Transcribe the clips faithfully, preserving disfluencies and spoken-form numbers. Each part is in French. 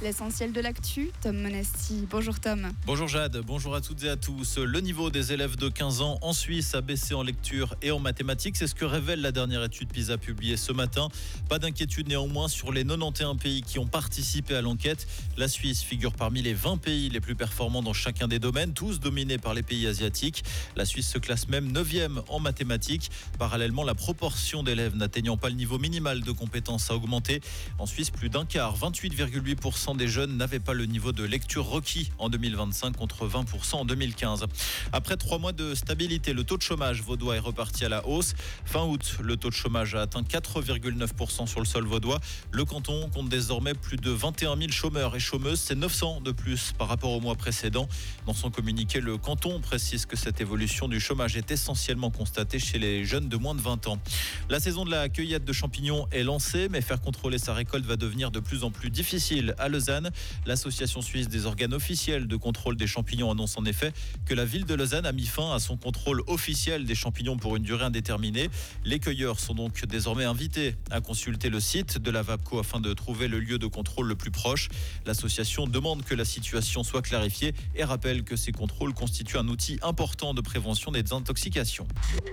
l'essentiel de l'actu, Tom Monesti. Bonjour Tom. Bonjour Jade, bonjour à toutes et à tous. Le niveau des élèves de quinze ans en Suisse a baissé en lecture et en mathématiques. C'est ce que révèle la dernière étude PISA publiée ce matin. Pas d'inquiétude néanmoins sur les quatre-vingt-onze pays qui ont participé à l'enquête. La Suisse figure parmi les vingt pays les plus performants dans chacun des domaines, tous dominés par les pays asiatiques. La Suisse se classe même neuvième en mathématiques. Parallèlement, la proportion d'élèves n'atteignant pas le niveau minimal de compétences a augmenté. En Suisse, plus d'un quart, vingt-huit virgule huit pour cent des jeunes n'avaient pas le niveau de lecture requis en deux mille vingt-cinq contre vingt pour cent en deux mille quinze. Après trois mois de stabilité, le taux de chômage vaudois est reparti à la hausse. Fin août, le taux de chômage a atteint quatre virgule neuf pour cent sur le sol vaudois. Le canton compte désormais plus de vingt et un mille chômeurs et chômeuses. C'est neuf cents de plus par rapport au mois précédent. Dans son communiqué, le canton précise que cette évolution du chômage est essentiellement constatée chez les jeunes de moins de vingt ans. La saison de la cueillette de champignons est lancée, mais faire contrôler sa récolte va devenir de plus en plus difficile à Lausanne. L'Association suisse des organes officiels de contrôle des champignons annonce en effet que la ville de Lausanne a mis fin à son contrôle officiel des champignons pour une durée indéterminée. Les cueilleurs sont donc désormais invités à consulter le site de la VAPCO afin de trouver le lieu de contrôle le plus proche. L'association demande que la situation soit clarifiée et rappelle que ces contrôles constituent un outil important de prévention des intoxications.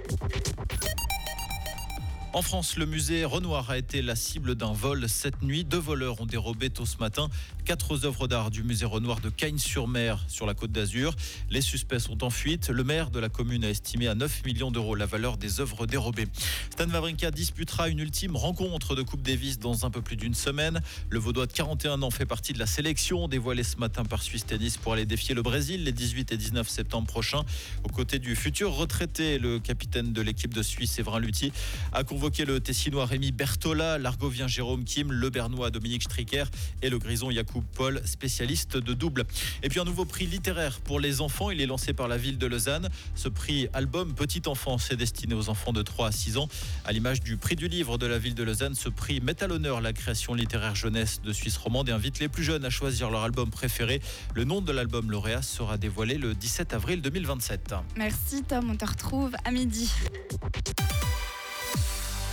En France, le musée Renoir a été la cible d'un vol cette nuit. Deux voleurs ont dérobé tôt ce matin quatre œuvres d'art du musée Renoir de Cagnes-sur-Mer sur la Côte d'Azur. Les suspects sont en fuite. Le maire de la commune a estimé à neuf millions d'euros la valeur des œuvres dérobées. Stan Wawrinka disputera une ultime rencontre de Coupe Davis dans un peu plus d'une semaine. Le Vaudois de quarante et un ans fait partie de la sélection dévoilée ce matin par Swiss Tennis pour aller défier le Brésil les dix-huit et dix-neuf septembre prochains. Aux côtés du futur retraité, le capitaine de l'équipe de Suisse, Séverin Luthi, a convoqué le Tessinois Rémi Bertola, l'Argovien Jérôme Kim, le Bernois Dominique Stricker et le Grison Yacoub Paul, spécialiste de double. Et puis un nouveau prix littéraire pour les enfants, il est lancé par la ville de Lausanne. Ce prix album Petite Enfance est destiné aux enfants de trois à six ans. À l'image du prix du livre de la ville de Lausanne, ce prix met à l'honneur la création littéraire jeunesse de Suisse romande et invite les plus jeunes à choisir leur album préféré. Le nom de l'album lauréat sera dévoilé le dix-sept avril deux mille vingt-sept. Merci Tom, on te retrouve à midi.